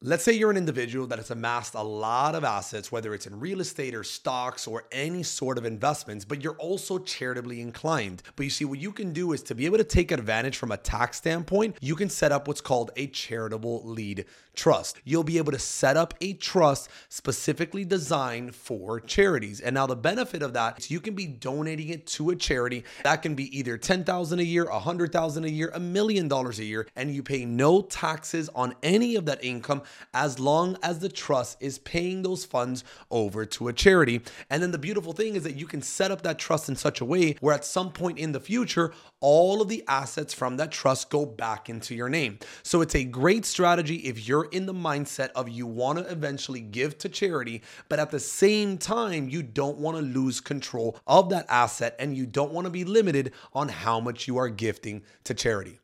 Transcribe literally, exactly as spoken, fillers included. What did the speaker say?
Let's say you're an individual that has amassed a lot of assets, whether it's in real estate or stocks or any sort of investments, but you're also charitably inclined. But you see, what you can do is to be able to take advantage from a tax standpoint, you can set up what's called a charitable lead trust. You'll be able to set up a trust specifically designed for charities. And now the benefit of that is you can be donating it to a charity. That can be either ten thousand dollars a year, one hundred thousand dollars a year, a million dollars a year, and you pay no taxes on any of that income as long as the trust is paying those funds over to a charity. And then the beautiful thing is that you can set up that trust in such a way where at some point in the future, all of the assets from that trust go back into your name. So it's a great strategy if you're in the mindset of you want to eventually give to charity, but at the same time, you don't want to lose control of that asset and you don't want to be limited on how much you are gifting to charity.